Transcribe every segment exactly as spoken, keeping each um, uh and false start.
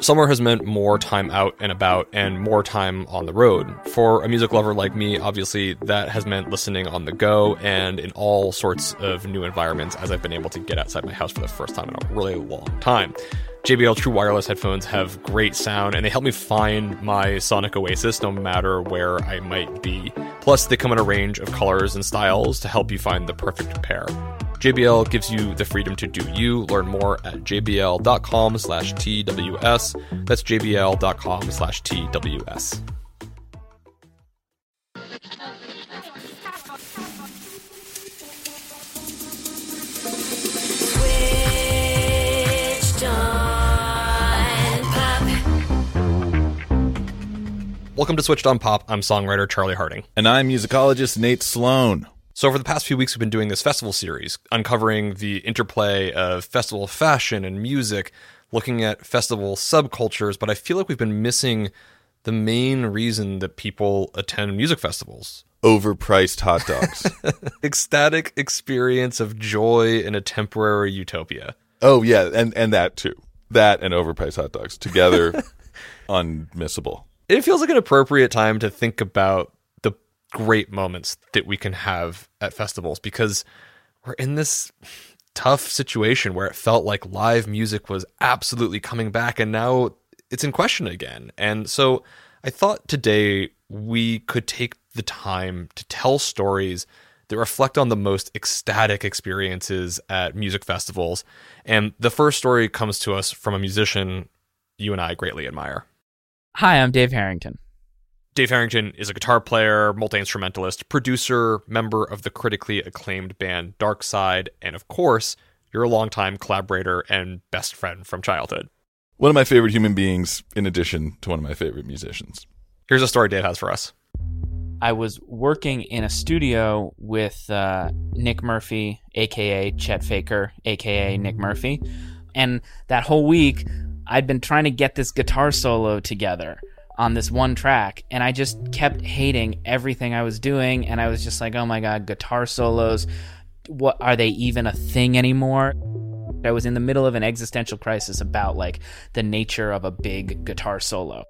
Summer has meant more time out and about and more time on the road. For a music lover like me, obviously, that has meant listening on the go and in all sorts of new environments as I've been able to get outside my house for the first time in a really long time. J B L True Wireless headphones have great sound, and they help me find my sonic oasis no matter where I might be. Plus, they come in a range of colors and styles to help you find the perfect pair. J B L gives you the freedom to do you. Learn more at jbl.com slash TWS. That's jbl.com slash TWS. Welcome to Switched on Pop. I'm songwriter Charlie Harding. And I'm musicologist Nate Sloan. So over the past few weeks, we've been doing this festival series, uncovering the interplay of festival fashion and music, looking at festival subcultures, but I feel like we've been missing the main reason that people attend music festivals. Overpriced hot dogs. Ecstatic experience of joy in a temporary utopia. Oh, yeah, and, and that too. That and overpriced hot dogs together, unmissable. It feels like an appropriate time to think about the great moments that we can have at festivals, because we're in this tough situation where it felt like live music was absolutely coming back, and now it's in question again. And so I thought today we could take the time to tell stories that reflect on the most ecstatic experiences at music festivals. And the first story comes to us from a musician you and I greatly admire. Hi, I'm Dave Harrington. Dave Harrington is a guitar player, multi-instrumentalist, producer, member of the critically acclaimed band Dark Side, and of course, you're a longtime collaborator and best friend from childhood. One of my favorite human beings, in addition to one of my favorite musicians. Here's a story Dave has for us. I was working in a studio with uh, Nick Murphy, a k a. Chet Faker, a k a. Nick Murphy, and that whole week, I'd been trying to get this guitar solo together on this one track, and I just kept hating everything I was doing, and I was just like, oh my god, guitar solos, what are they even a thing anymore? I was in the middle of an existential crisis about like the nature of a big guitar solo.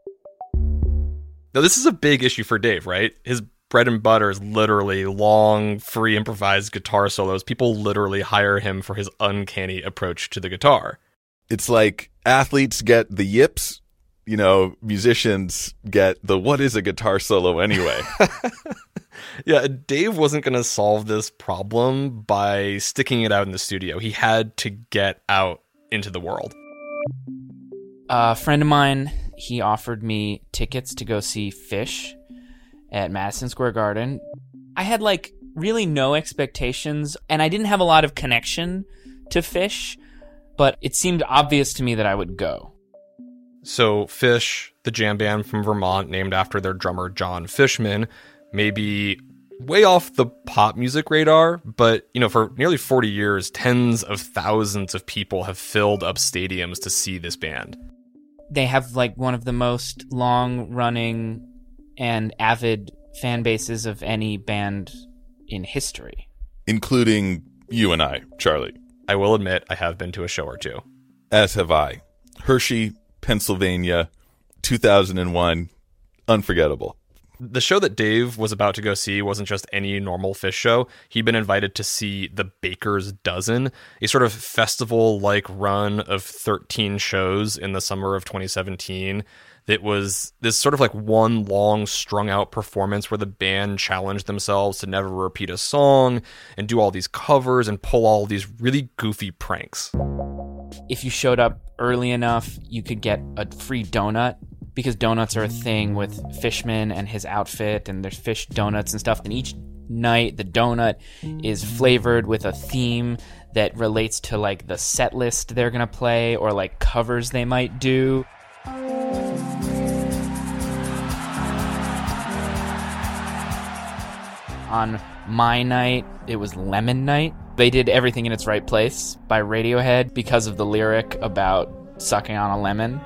Now, this is a big issue for Dave, right? His bread and butter is literally long, free improvised guitar solos. People literally hire him for his uncanny approach to the guitar. It's like athletes get the yips, you know, musicians get the what is a guitar solo anyway. Yeah, Dave wasn't going to solve this problem by sticking it out in the studio. He had to get out into the world. A friend of mine, he offered me tickets to go see Phish at Madison Square Garden. I had like really no expectations, and I didn't have a lot of connection to Phish, but it seemed obvious to me that I would go. So Phish, the jam band from Vermont named after their drummer John Fishman, may be way off the pop music radar, but you know, for nearly forty years, tens of thousands of people have filled up stadiums to see this band. They have like one of the most long-running and avid fan bases of any band in history. Including you and I, Charlie. I will admit I have been to a show or two. As have I. Hershey, Pennsylvania, two thousand one. Unforgettable. The show that Dave was about to go see wasn't just any normal Phish show. He'd been invited to see the Baker's Dozen, a sort of festival-like run of thirteen shows in the summer of twenty seventeen. That was this sort of like one long strung-out performance where the band challenged themselves to never repeat a song and do all these covers and pull all these really goofy pranks. If you showed up early enough, you could get a free donut, because donuts are a thing with Fishman and his outfit, and there's Phish donuts and stuff. And each night, the donut is flavored with a theme that relates to like the set list they're gonna play or like covers they might do. On my night, it was Lemon Night. They did Everything in Its Right Place by Radiohead because of the lyric about sucking on a lemon.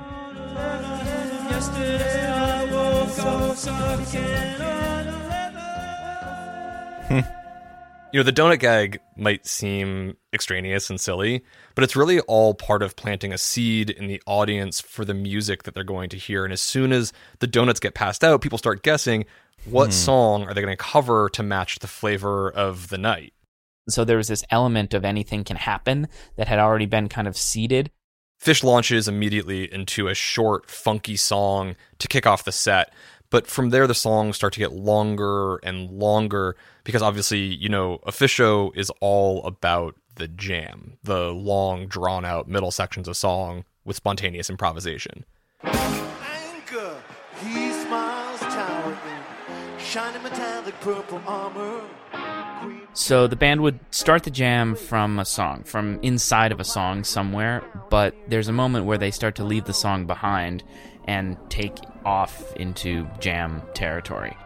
You You know, the donut gag might seem extraneous and silly, but it's really all part of planting a seed in the audience for the music that they're going to hear. And as soon as the donuts get passed out, people start guessing what hmm. song are they going to cover to match the flavor of the night. So there was this element of anything can happen that had already been kind of seeded. Phish launches immediately into a short, funky song to kick off the set. But from there, the songs start to get longer and longer because obviously, you know, a Phish show is all about the jam, the long, drawn-out middle sections of song with spontaneous improvisation. Anchor, he smiles towering, shining metallic purple armor. So the band would start the jam from a song, from inside of a song somewhere, but there's a moment where they start to leave the song behind and take off into jam territory.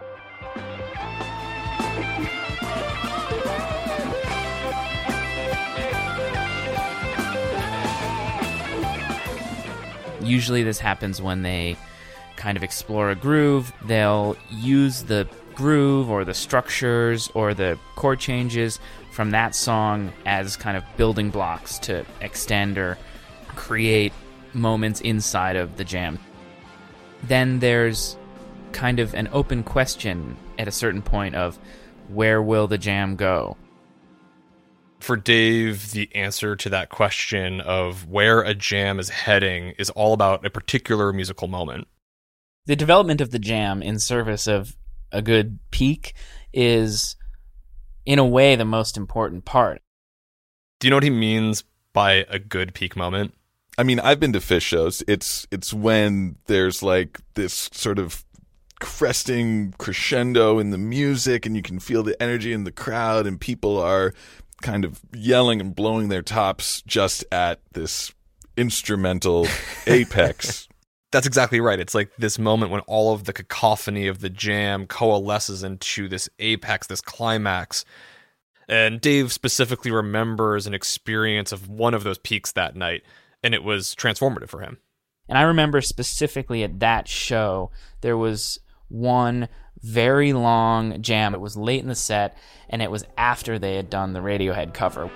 Usually this happens when they kind of explore a groove. They'll use the groove or the structures or the chord changes from that song as kind of building blocks to extend or create moments inside of the jam. Then there's kind of an open question at a certain point of where will the jam go? For Dave, the answer to that question of where a jam is heading is all about a particular musical moment. The development of the jam in service of a good peak is, in a way, the most important part. Do you know what he means by a good peak moment? I mean, I've been to Phish shows. It's it's when there's like this sort of cresting crescendo in the music and you can feel the energy in the crowd and people are kind of yelling and blowing their tops just at this instrumental apex. That's exactly right. It's like this moment when all of the cacophony of the jam coalesces into this apex, this climax. And Dave specifically remembers an experience of one of those peaks that night, and it was transformative for him. And I remember specifically at that show, there was one very long jam. It was late in the set, and it was after they had done the Radiohead cover.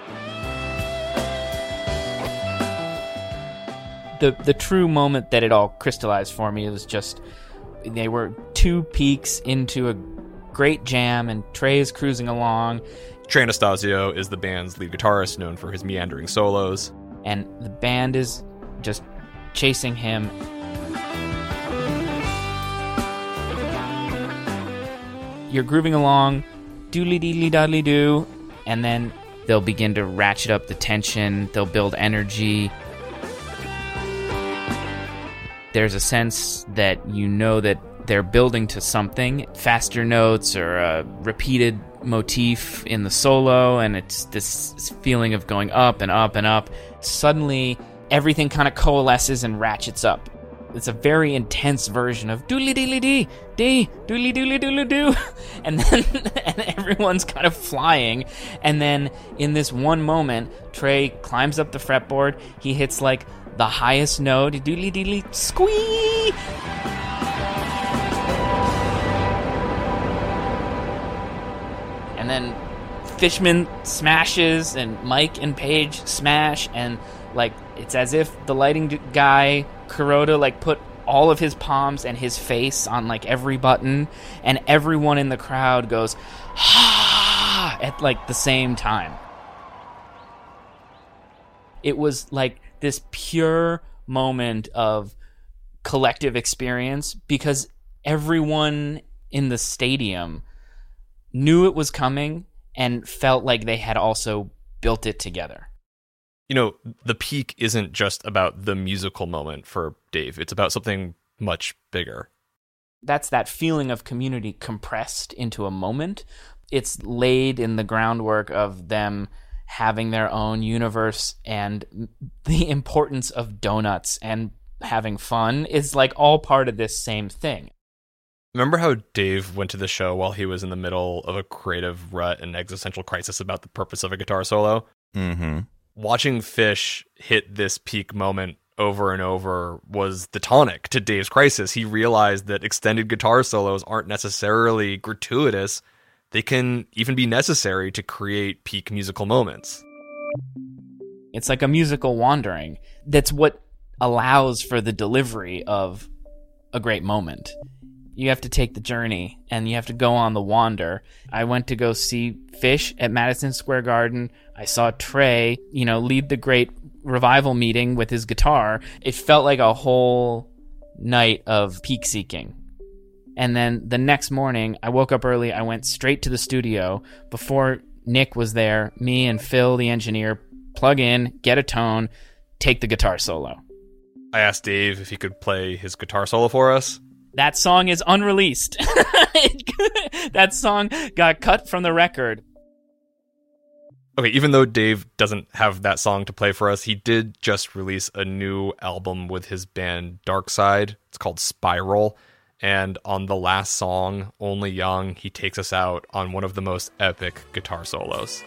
The the true moment that it all crystallized for me was just, they were two peaks into a great jam, and Trey is cruising along. Trey Anastasio is the band's lead guitarist, known for his meandering solos. And the band is just chasing him. You're grooving along, doodly-deedly-doddly-doo, and then they'll begin to ratchet up the tension, they'll build energy. There's a sense that you know that they're building to something, faster notes or a repeated motif in the solo, and it's this feeling of going up and up and up. Suddenly, everything kind of coalesces and ratchets up. It's a very intense version of doodly-deedly-dee, dee, doodly-doodly-doodly-doo. And then and everyone's kind of flying. And then in this one moment, Trey climbs up the fretboard. He hits like the highest note, doodly-deedly, squee! And then Fishman smashes, and Mike and Paige smash, and like it's as if the lighting guy Kuroda like put all of his palms and his face on like every button, and everyone in the crowd goes ha at like the same time. It was like this pure moment of collective experience because everyone in the stadium knew it was coming and felt like they had also built it together. You know, the peak isn't just about the musical moment for Dave. It's about something much bigger. That's that feeling of community compressed into a moment. It's laid in the groundwork of them having their own universe, and the importance of donuts and having fun is like all part of this same thing. Remember how Dave went to the show while he was in the middle of a creative rut and existential crisis about the purpose of a guitar solo? Mm-hmm. Watching Phish hit this peak moment over and over was the tonic to Dave's crisis. He realized that extended guitar solos aren't necessarily gratuitous. they can even be necessary to create peak musical moments. It's like a musical wandering. That's what allows for the delivery of a great moment. You have to take the journey and you have to go on the wander. I went to go see Phish at Madison Square Garden. I saw Trey, you know, lead the great revival meeting with his guitar. It felt like a whole night of peak seeking. And then the next morning, I woke up early. I went straight to the studio before Nick was there. Me and Phil, the engineer, plug in, get a tone, take the guitar solo. I asked Dave if he could play his guitar solo for us. That song is unreleased. That song got cut from the record. Okay, even though Dave doesn't have that song to play for us, he did just release a new album with his band Darkside. It's called Spiral. And on the last song, Only Young, he takes us out on one of the most epic guitar solos.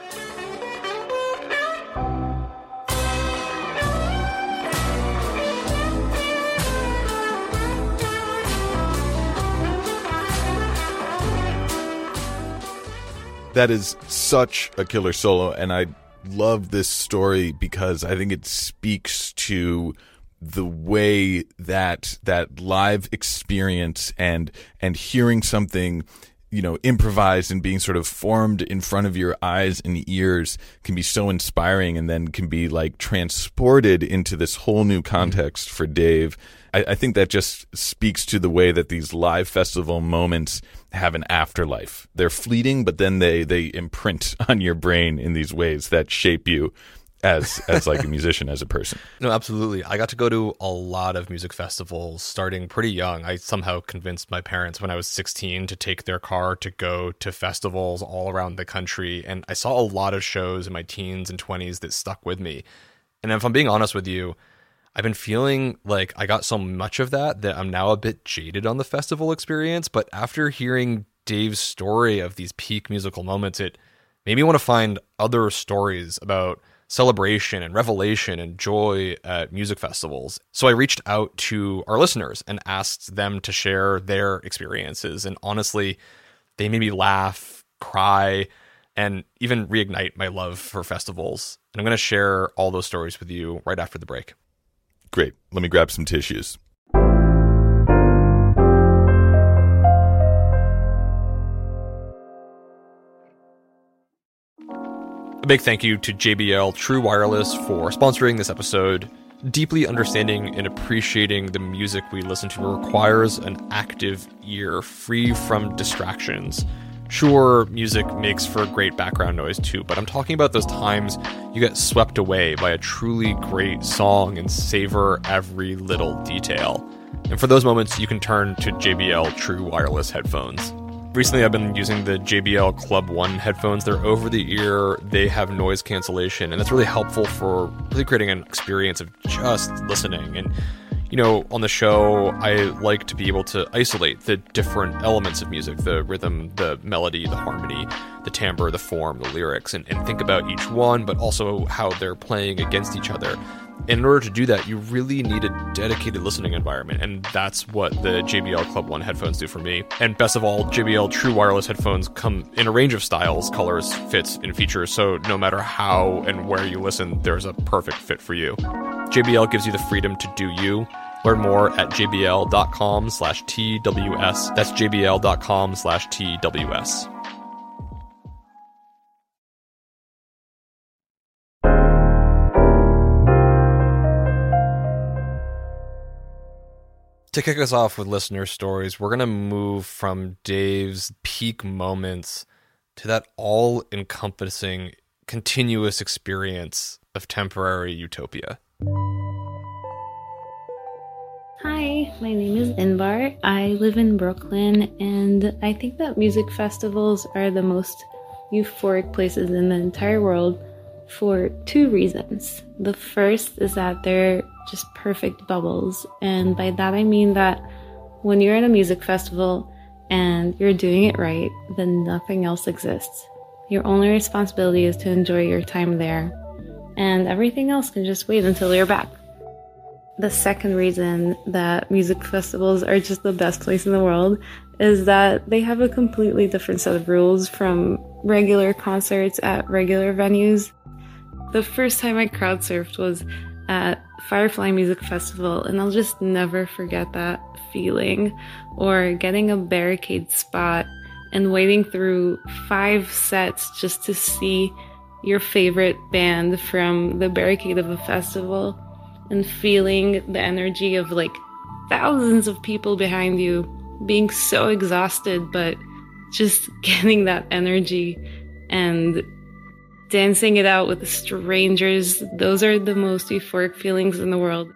That is such a killer solo, and I love this story because I think it speaks to the way that that live experience and and hearing something, you know, improvised and being sort of formed in front of your eyes and ears can be so inspiring, and then can be like transported into this whole new context for Dave. I, I think that just speaks to the way that these live festival moments have an afterlife. They're fleeting, but then they they imprint on your brain in these ways that shape you as as like a musician, as a person. No, absolutely. I got to go to a lot of music festivals starting pretty young. I somehow convinced my parents when I was sixteen to take their car to go to festivals all around the country. And I saw a lot of shows in my teens and twenties that stuck with me. And if I'm being honest with you, I've been feeling like I got so much of that that I'm now a bit jaded on the festival experience. But after hearing Dave's story of these peak musical moments, it made me want to find other stories about celebration and revelation and joy at music festivals. So I reached out to our listeners and asked them to share their experiences. And honestly, they made me laugh, cry, and even reignite my love for festivals. And I'm going to share all those stories with you right after the break. Great. Let me grab some tissues. A big thank you to J B L True Wireless for sponsoring this episode. Deeply understanding and appreciating the music we listen to requires an active ear, free from distractions. Sure, music makes for great background noise too, but I'm talking about those times you get swept away by a truly great song and savor every little detail. And for those moments, you can turn to J B L True Wireless headphones. Recently, I've been using the J B L Club One headphones. They're over the ear, they have noise cancellation, and that's really helpful for really creating an experience of just listening. And you know, on the show, I like to be able to isolate the different elements of music, the rhythm, the melody, the harmony, the timbre, the form, the lyrics, and, and think about each one, but also how they're playing against each other. In order to do that, you really need a dedicated listening environment, and that's what the J B L Club One headphones do for me. And best of all, J B L True Wireless headphones come in a range of styles, colors, fits, and features, so no matter how and where you listen, there's a perfect fit for you. J B L gives you the freedom to do you. Learn more at jbl.com slash TWS. That's jbl.com slash TWS. To kick us off with listener stories, we're going to move from Dave's peak moments to that all-encompassing, continuous experience of temporary utopia. Hi, my name is Inbar. I live in Brooklyn, and I think that music festivals are the most euphoric places in the entire world for two reasons. The first is that they're just perfect bubbles, and by that I mean that when you're at a music festival and you're doing it right, then nothing else exists. Your only responsibility is to enjoy your time there, and everything else can just wait until you're back. the second reason that music festivals are just the best place in the world is that they have a completely different set of rules from regular concerts at regular venues. The first time I crowd surfed was at Firefly Music Festival, and I'll just never forget that feeling. Or getting a barricade spot and waiting through five sets just to see your favorite band from the barricade of a festival, and feeling the energy of like thousands of people behind you, being so exhausted, but just getting that energy and dancing it out with strangers. Those are the most euphoric feelings in the world.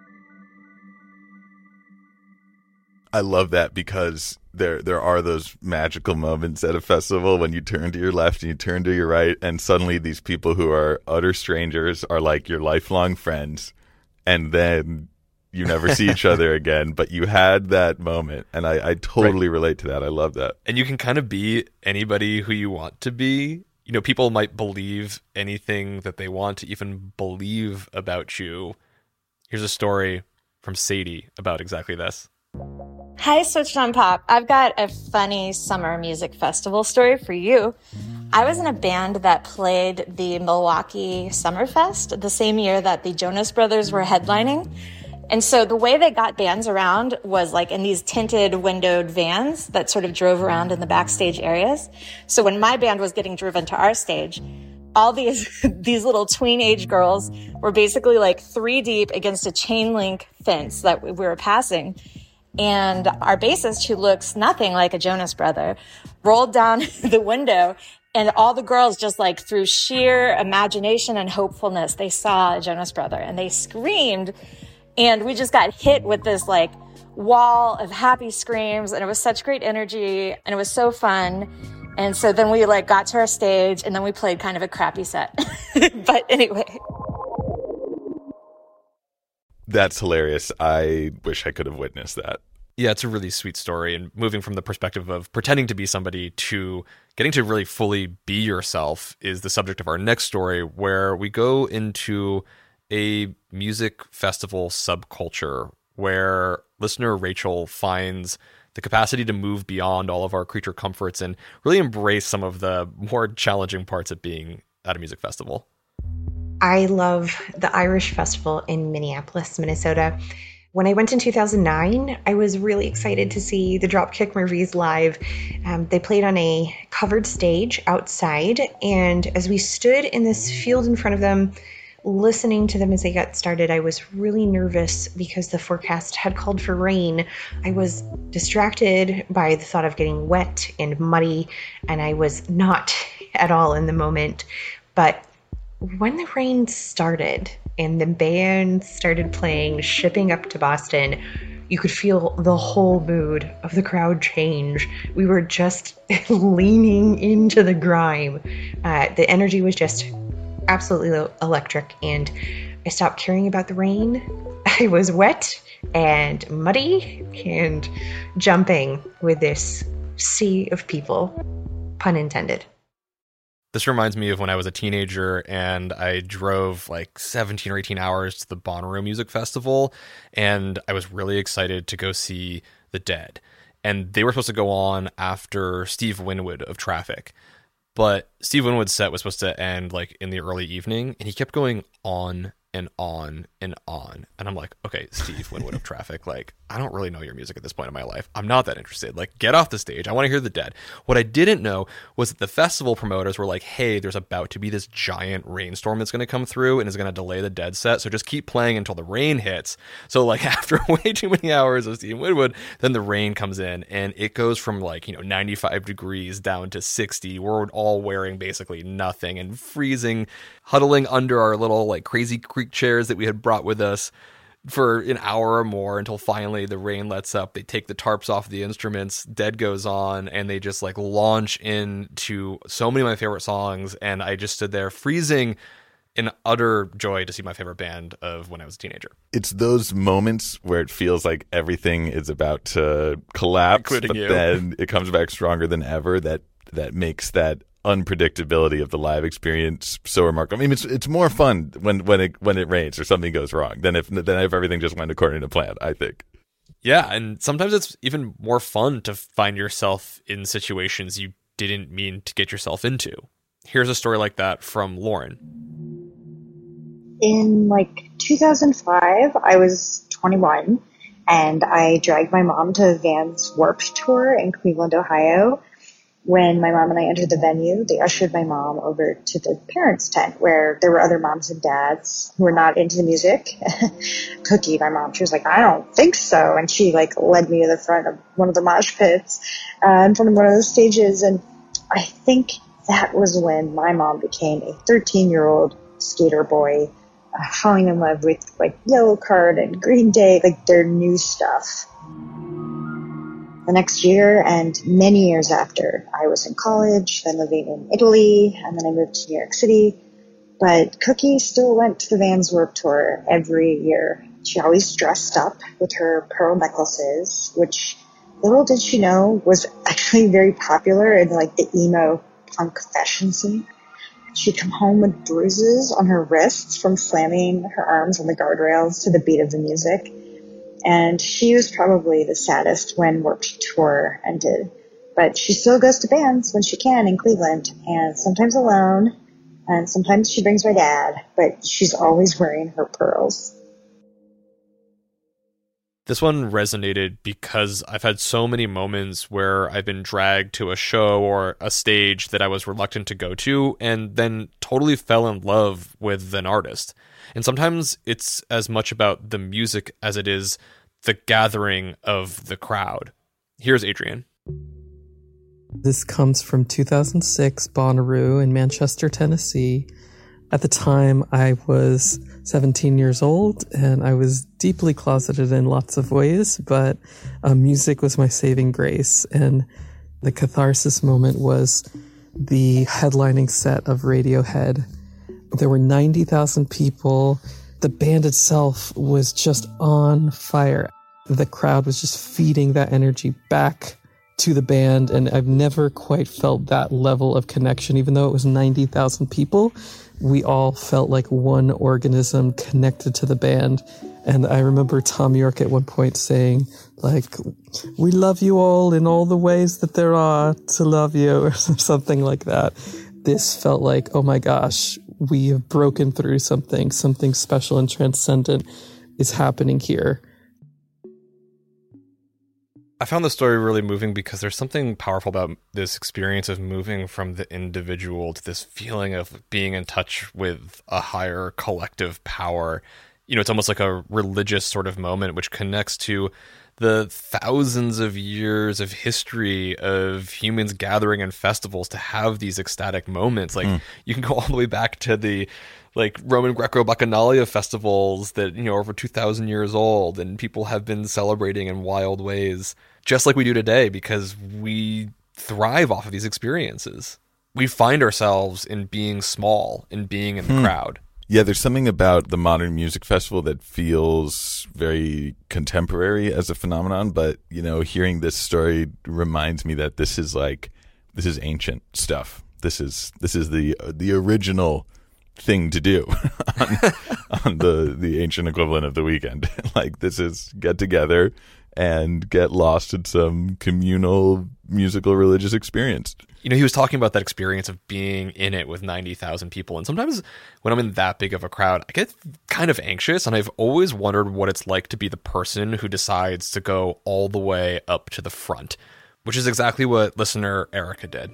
I love that, because there there are those magical moments at a festival when you turn to your left and you turn to your right, and suddenly these people who are utter strangers are like your lifelong friends, and then you never see each other again. But you had that moment, and I, I totally right. relate to that. I love that. And you can kind of be anybody who you want to be. You know, people might believe anything that they want to even believe about you. Here's a story from Sadie about exactly this. Hi, Switched on Pop. I've got a funny summer music festival story for you. I was in a band that played the Milwaukee Summerfest the same year that the Jonas Brothers were headlining. And so the way they got bands around was like in these tinted windowed vans that sort of drove around in the backstage areas. So when my band was getting driven to our stage, all these these little tween-age girls were basically like three deep against a chain link fence that we were passing. And our bassist, who looks nothing like a Jonas Brother, rolled down the window, and all the girls, just like through sheer imagination and hopefulness, they saw a Jonas Brother and they screamed. And we just got hit with this like wall of happy screams, and it was such great energy, and it was so fun. And so then we like got to our stage, and then we played kind of a crappy set. But anyway. That's hilarious. I wish I could have witnessed that. Yeah, it's a really sweet story. And moving from the perspective of pretending to be somebody to getting to really fully be yourself is the subject of our next story, where we go into a music festival subculture where listener Rachel finds the capacity to move beyond all of our creature comforts and really embrace some of the more challenging parts of being at a music festival. I love the Irish Festival in Minneapolis, Minnesota. When I went in two thousand nine, I was really excited to see the Dropkick Murphys live. Um, they played on a covered stage outside, and as we stood in this field in front of them, listening to them as they got started, I was really nervous because the forecast had called for rain. I was distracted by the thought of getting wet and muddy, and I was not at all in the moment. But when the rain started and the band started playing Shipping Up to Boston, you could feel the whole mood of the crowd change. We were just leaning into the grime. Uh, the energy was just absolutely electric, and I stopped caring about the rain. I was wet and muddy and jumping with this sea of people, pun intended. This reminds me of when I was a teenager and I drove like seventeen or eighteen hours to the Bonnaroo Music Festival, and I was really excited to go see The Dead. And they were supposed to go on after Steve Winwood of Traffic. But Steve Winwood's set was supposed to end like in the early evening, and he kept going on and on and on. And I'm like, okay, Steve Winwood of Traffic, like, I don't really know your music at this point in my life. I'm not that interested. Like, get off the stage. I want to hear The Dead. What I didn't know was that the festival promoters were like, hey, there's about to be this giant rainstorm that's going to come through and is going to delay the Dead set. So just keep playing until the rain hits. So like after way too many hours of Steve Winwood, then the rain comes in and it goes from like, you know, ninety-five degrees down to sixty. We're all wearing basically nothing and freezing, huddling under our little like crazy creek chairs that we had brought with us for an hour or more until finally the rain lets up. They take the tarps off the instruments, Dead goes on, and they just like launch into so many of my favorite songs. And I just stood there freezing in utter joy to see my favorite band of when I was a teenager. It's those moments where it feels like everything is about to collapse, including but you. Then it comes back stronger than ever. That that makes that unpredictability of the live experience so remarkable. I mean, it's it's more fun when when it when it rains or something goes wrong than if than if everything just went according to plan, I think. Yeah, and sometimes it's even more fun to find yourself in situations you didn't mean to get yourself into. Here's a story like that from Lauren. In like two thousand five, I was twenty-one, and I dragged my mom to Vans Warped Tour in Cleveland, Ohio. When my mom and I entered the venue, they ushered my mom over to the parents' tent where there were other moms and dads who were not into the music. Cookie, my mom, she was like, I don't think so. And she like led me to the front of one of the mosh pits uh, in front of one of the stages. And I think that was when my mom became a thirteen-year-old skater boy, uh, falling in love with like Yellow Card and Green Day, like their new stuff. The next year and many years after, I was in college, then living in Italy, and then I moved to New York City. But Cookie still went to the Vans Warped Tour every year. She always dressed up with her pearl necklaces, which little did she know was actually very popular in like the emo punk fashion scene. She'd come home with bruises on her wrists from slamming her arms on the guardrails to the beat of the music. And she was probably the saddest when Warped Tour ended. But she still goes to bands when she can in Cleveland, and sometimes alone, and sometimes she brings my dad, but she's always wearing her pearls. This one resonated because I've had so many moments where I've been dragged to a show or a stage that I was reluctant to go to and then totally fell in love with an artist. And sometimes it's as much about the music as it is the gathering of the crowd. Here's Adrian. This comes from two thousand six, Bonnaroo in Manchester, Tennessee. At the time, I was seventeen years old, and I was deeply closeted in lots of ways, but uh, music was my saving grace. And the catharsis moment was the headlining set of Radiohead. There were ninety thousand people. The band itself was just on fire. The crowd was just feeding that energy back to the band, and I've never quite felt that level of connection. Even though it was ninety thousand people, we all felt like one organism connected to the band. And I remember Tom York at one point saying, like, we love you all in all the ways that there are to love you, or something like that. This felt like, oh my gosh, we have broken through something, something special and transcendent is happening here. I found the story really moving because there's something powerful about this experience of moving from the individual to this feeling of being in touch with a higher collective power. You know, it's almost like a religious sort of moment which connects to the thousands of years of history of humans gathering in festivals to have these ecstatic moments. Like mm. you can go all the way back to the like Roman Greco-Bacchanalia festivals that, you know, are over two thousand years old, and people have been celebrating in wild ways, just like we do today, because we thrive off of these experiences. We find ourselves in being small, in being in the hmm. crowd. Yeah, there's something about the Modern Music Festival that feels very contemporary as a phenomenon, but, you know, hearing this story reminds me that this is like, this is ancient stuff. This is this is the the original thing to do on, on the, the ancient equivalent of the weekend. Like, this is get together and get lost in some communal musical religious experience. You know, he was talking about that experience of being in it with ninety thousand people. And sometimes when I'm in that big of a crowd, I get kind of anxious. And I've always wondered what it's like to be the person who decides to go all the way up to the front, which is exactly what listener Erica did.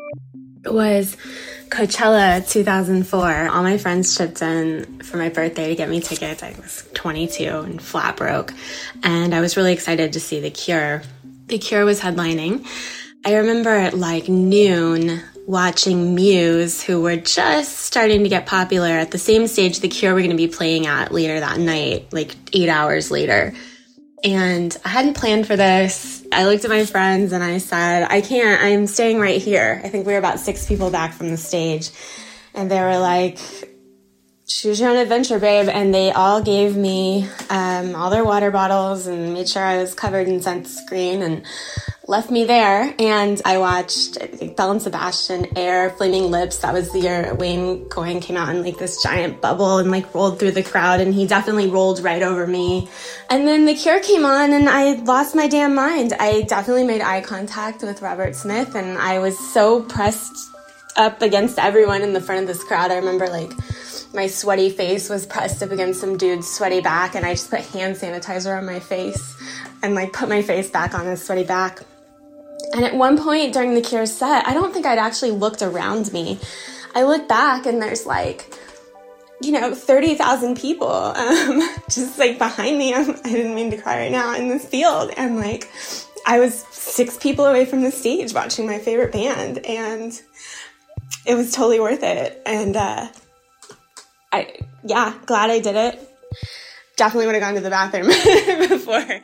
It was Coachella two thousand four. All my friends chipped in for my birthday to get me tickets. I was twenty-two and flat broke. And I was really excited to see The Cure. The Cure was headlining. I remember at like noon watching Muse, who were just starting to get popular, at the same stage The Cure were going to be playing at later that night, like eight hours later. And I hadn't planned for this. I looked at my friends and I said, I can't, I'm staying right here. I think we were about six people back from the stage. And they were like, choose your own adventure, babe. And they all gave me um, all their water bottles and made sure I was covered in sunscreen. And left me there, and I watched, I think, Belle and Sebastian, Air, Flaming Lips. That was the year Wayne Coyne came out in like this giant bubble and like rolled through the crowd, and he definitely rolled right over me. And then The Cure came on, and I lost my damn mind. I definitely made eye contact with Robert Smith, and I was so pressed up against everyone in the front of this crowd. I remember like my sweaty face was pressed up against some dude's sweaty back, and I just put hand sanitizer on my face and like put my face back on his sweaty back. And at one point during the Cure set, I don't think I'd actually looked around me. I looked back and there's like, you know, thirty thousand people um, just like behind me. I'm, I didn't mean to cry right now, in this field. And like, I was six people away from the stage watching my favorite band, and it was totally worth it. And uh, I, yeah, glad I did it. Definitely would have gone to the bathroom before.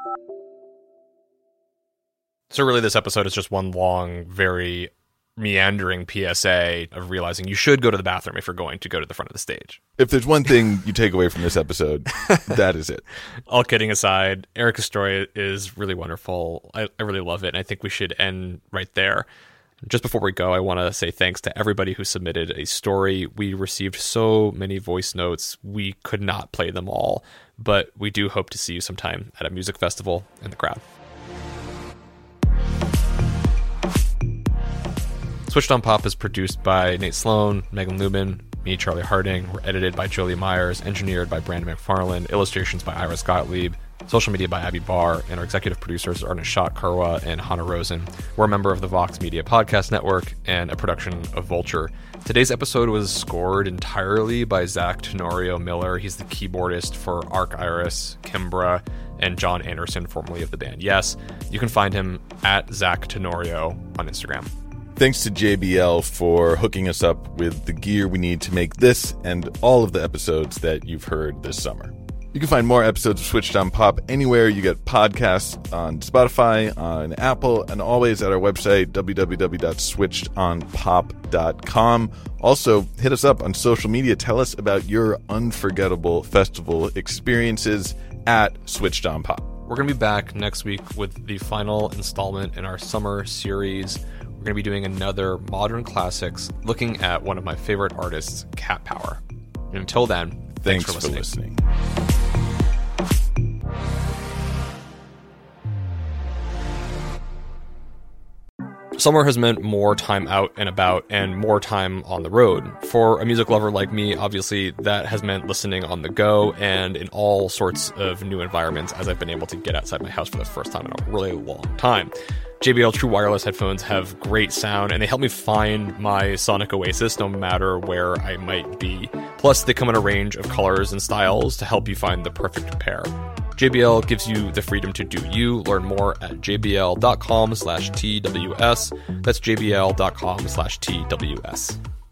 So really this episode is just one long, very meandering P S A of realizing you should go to the bathroom if you're going to go to the front of the stage. If there's one thing you take away from this episode, that is it. All kidding aside, Erica's story is really wonderful. I, I really love it, and I think we should end right there. Just before we go, I want to say thanks to everybody who submitted a story. We received so many voice notes. We could not play them all, but we do hope to see you sometime at a music festival in the crowd. Switched on Pop is produced by Nate Sloan, Megan Lubin, me, Charlie Harding. We're edited by Jolie Myers, engineered by Brandon McFarland, illustrations by Iris Gottlieb, social media by Abby Barr, and our executive producers are Nishat Karwa and Hannah Rosen. We're a member of the Vox Media Podcast Network and a production of Vulture. Today's episode was scored entirely by Zach Tenorio Miller. He's the keyboardist for Arc Iris, Kimbra, and John Anderson, formerly of the band Yes. You can find him at Zach Tenorio on Instagram. Thanks to J B L for hooking us up with the gear we need to make this and all of the episodes that you've heard this summer. You can find more episodes of Switched on Pop anywhere you get podcasts, on Spotify, on Apple, and always at our website, w w w dot switched on pop dot com. Also, hit us up on social media. Tell us about your unforgettable festival experiences at Switched on Pop. We're going to be back next week with the final installment in our summer series. We're going to be doing another Modern Classics, looking at one of my favorite artists, Cat Power. And until then, thanks, thanks for listening. For listening. Summer has meant more time out and about and more time on the road. For a music lover like me, obviously, that has meant listening on the go and in all sorts of new environments as I've been able to get outside my house for the first time in a really long time. J B L True Wireless headphones have great sound, and they help me find my sonic oasis no matter where I might be. Plus, they come in a range of colors and styles to help you find the perfect pair. J B L gives you the freedom to do you. Learn more at j b l dot com slash T W S. That's j b l dot com slash T W S.